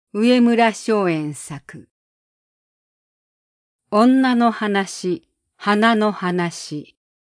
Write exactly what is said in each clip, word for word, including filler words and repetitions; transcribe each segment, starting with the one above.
上村松園作。女の話、花の話。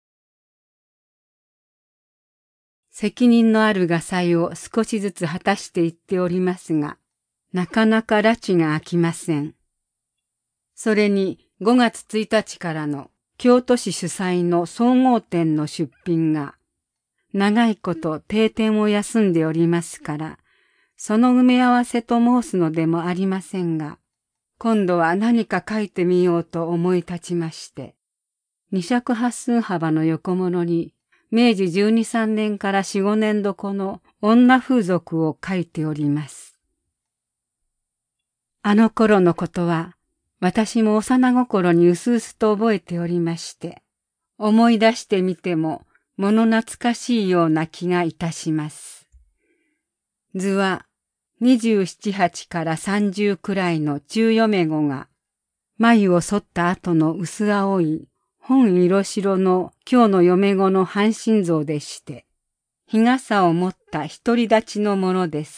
責任のある画才を少しずつ果たしていっておりますが、なかなか埒が明きません。それにごがつついたちからの京都市主催の総合展の出品が、長いこと定展を休んでおりますから、その埋め合わせと申すのでもありませんが、今度は何か書いてみようと思い立ちまして、二尺八寸幅の横物に、明治じゅうに、さんねんからよん、ごねんどこの女風俗を書いております。あの頃のことは、私も幼心にうすうすと覚えておりまして、思い出してみても、物懐かしいような気がいたします。図は、二十七八から三十くらいの中嫁子が、眉を剃った後の薄青い、本色白の京の嫁子の半身像でして、日傘を持った独り立ちのものです。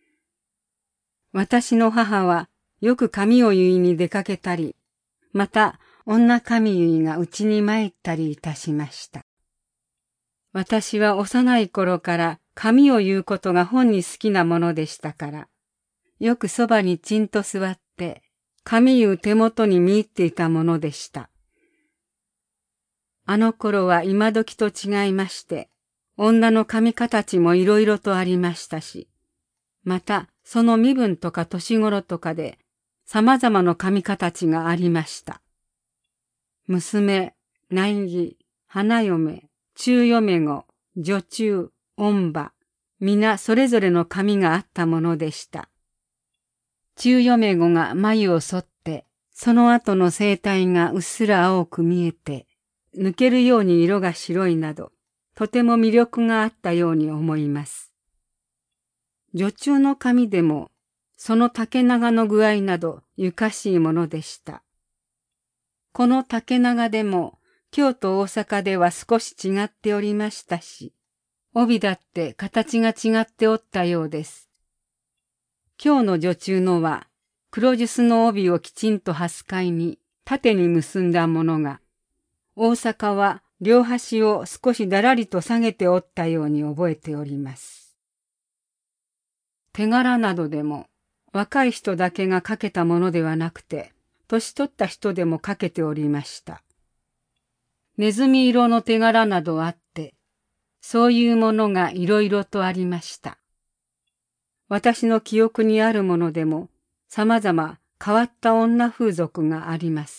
私の母はよく髪を結いに出かけたり、また女髪結いがうちに参ったりいたしました。私は幼い頃から髪を結うことが本に好きなものでしたから、よくそばにちんと座って、髪結う手元に見入っていたものでした。あの頃は今時と違いまして、女の髪形もいろいろとありましたし、またその身分とか年頃とかで様々な髪形がありました。娘、苗木、花嫁、中嫁子、女中、御馬、皆それぞれの髪があったものでした。中嫁子が眉を剃って、その後の声帯がうっすら青く見えて、抜けるように色が白いなど、とても魅力があったように思います。女中の髪でも、その竹長の具合などゆかしいものでした。この竹長でも、京都大阪では少し違っておりましたし、帯だって形が違っておったようです。京の女中のは、黒ジュスの帯をきちんと蓮貝に縦に結んだものが、大阪は両端を少しだらりと下げておったように覚えております。手柄などでも、若い人だけがかけたものではなくて、年取った人でもかけておりました。ネズミ色の手柄などあって、そういうものがいろいろとありました。私の記憶にあるものでも、様々変わった女風俗があります。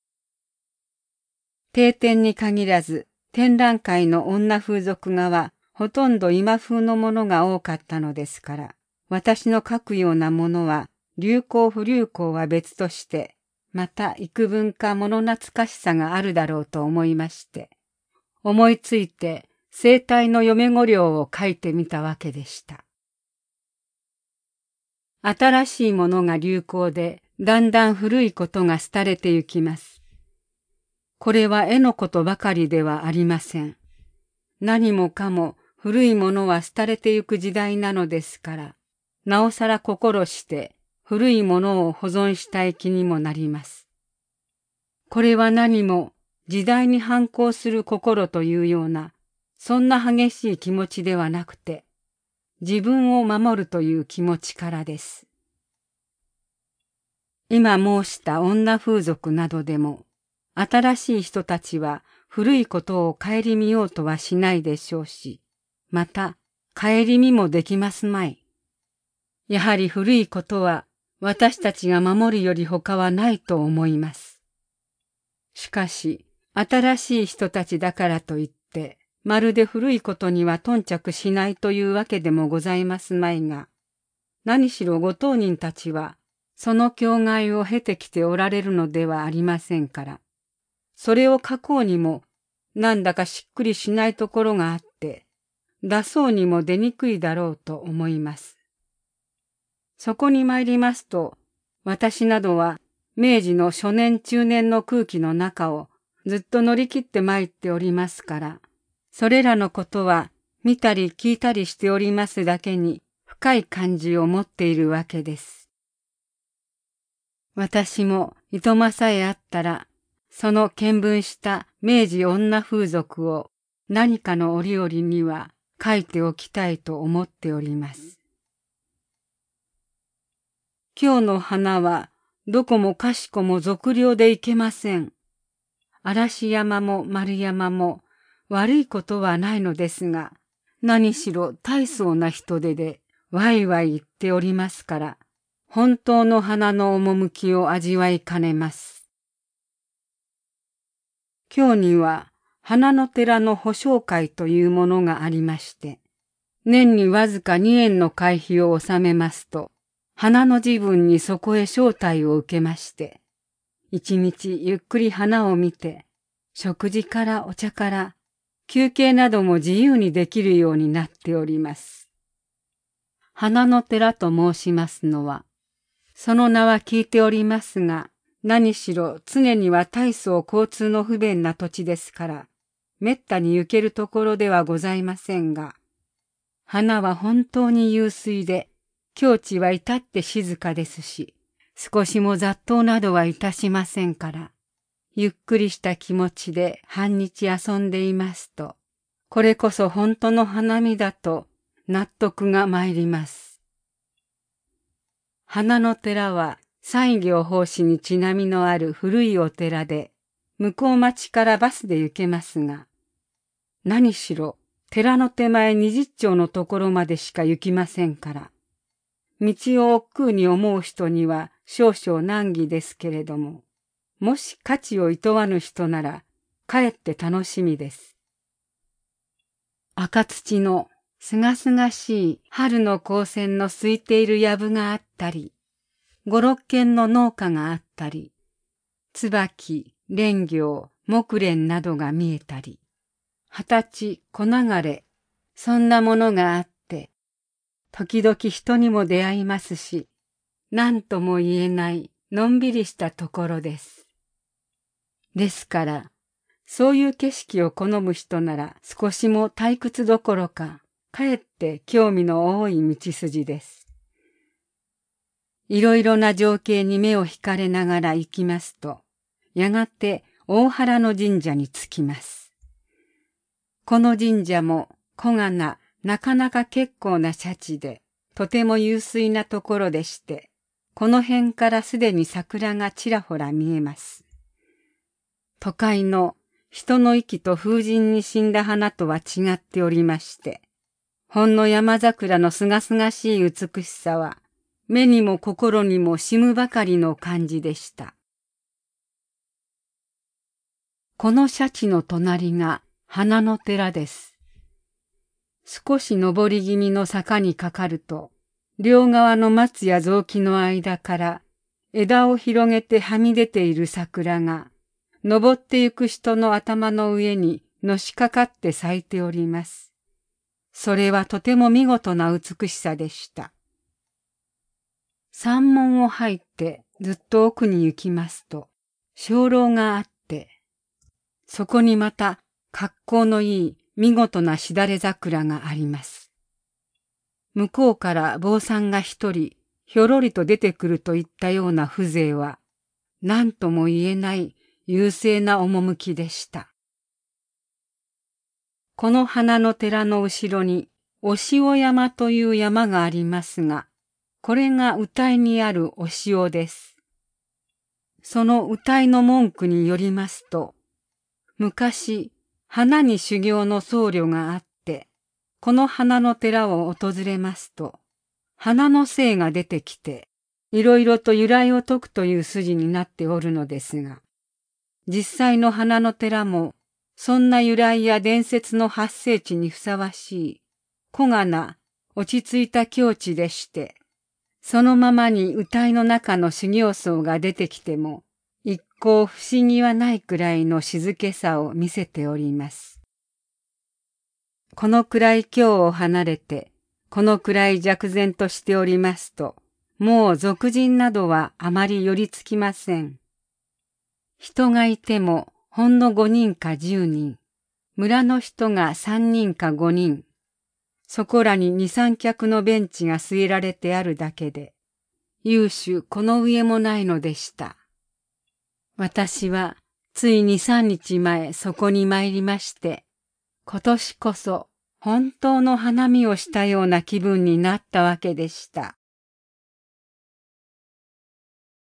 定展に限らず、展覧会の女風俗画は、ほとんど今風のものが多かったのですから、私の書くようなものは、流行不流行は別として、また幾分か物懐かしさがあるだろうと思いまして、思いついて、声帯の嫁御寮を書いてみたわけでした。新しいものが流行で、だんだん古いことが廃れてゆきます。これは絵のことばかりではありません。何もかも古いものは廃れてゆく時代なのですから、なおさら心して古いものを保存したい気にもなります。これは何も時代に反抗する心というような、そんな激しい気持ちではなくて、自分を守るという気持ちからです。今申した女風俗などでも、新しい人たちは古いことを顧みようとはしないでしょうし、また顧みもできますまい。やはり古いことは私たちが守るより他はないと思います。しかし、新しい人たちだからといって、まるで古いことには頓着しないというわけでもございますまいが、何しろご当人たちは、その境涯を経てきておられるのではありませんから、それを書こうにも、なんだかしっくりしないところがあって、出そうにも出にくいだろうと思います。そこに参りますと、私などは明治の初年中年の空気の中をずっと乗り切って参っておりますから、それらのことは見たり聞いたりしておりますだけに、 深い感じを持っているわけです。私もいとまさえあったら、その見聞した明治女風俗を何かの折々には書いておきたいと思っております。今日の花はどこもかしこも俗量でいけません。嵐山も丸山も悪いことはないのですが、何しろ大層な人手でワイワイ言っておりますから、本当の花の趣を味わいかねます。今日には花の寺の保証会というものがありまして、年にわずかにえんの会費を納めますと、花の時分にそこへ招待を受けまして、一日ゆっくり花を見て、食事からお茶から休憩なども自由にできるようになっております。花の寺と申しますのは、その名は聞いておりますが、何しろ常には大層交通の不便な土地ですから、めったに行けるところではございませんが、花は本当に湧水で、境地は至って静かですし、少しも雑踏などはいたしませんから、ゆっくりした気持ちで半日遊んでいますと、これこそ本当の花見だと納得が参ります。花の寺は西行法師にちなみのある古いお寺で、向こう町からバスで行けますが、何しろ寺の手前二十丁のところまでしか行きませんから、道を億劫に思う人には少々難儀ですけれども、もし価値を厭わぬ人なら、かえって楽しみです。赤土のすがすがしい春の光線の空いている藪があったり、五六軒の農家があったり、椿、蓮行、木蓮などが見えたり、二十歳、小流れ、そんなものがあって、時々人にも出会いますし、何とも言えないのんびりしたところです。ですから、そういう景色を好む人なら少しも退屈どころか、かえって興味の多い道筋です。いろいろな情景に目を惹かれながら行きますと、やがて大原の神社に着きます。この神社も小がな、なかなか結構な社地で、とても湧水なところでして、この辺からすでに桜がちらほら見えます。都会の人の息と風神に死んだ花とは違っておりまして、ほんの山桜のすがすがしい美しさは、目にも心にもしむばかりの感じでした。この社地の隣が花の寺です。少し登り気味の坂にかかると、両側の松や雑木の間から枝を広げてはみ出ている桜が、登ってゆく人の頭の上にのしかかって咲いております。それはとても見事な美しさでした。山門を入ってずっと奥に行きますと、鐘楼があって、そこにまた格好のいい見事なしだれ桜があります。向こうから坊さんが一人ひょろりと出てくるといったような風情は、何とも言えない優勢な趣でした。この花の寺の後ろに、お塩山という山がありますが、これが歌いにあるお塩です。その歌いの文句によりますと、昔、花に修行の僧侶があって、この花の寺を訪れますと、花の精が出てきて、いろいろと由来を説くという筋になっておるのですが、実際の花の寺も、そんな由来や伝説の発生地にふさわしい、小がな、落ち着いた境地でして、そのままに歌いの中の修行僧が出てきても、一向不思議はないくらいの静けさを見せております。このくらい京を離れて、このくらい寂然としておりますと、もう俗人などはあまり寄りつきません。人がいてもほんの五人か十人、村の人が三人か五人、 そこらに二三脚のベンチが据えられてあるだけで、有種この上もないのでした。私はつい二三日前そこに参りまして、今年こそ本当の花見をしたような気分になったわけでした。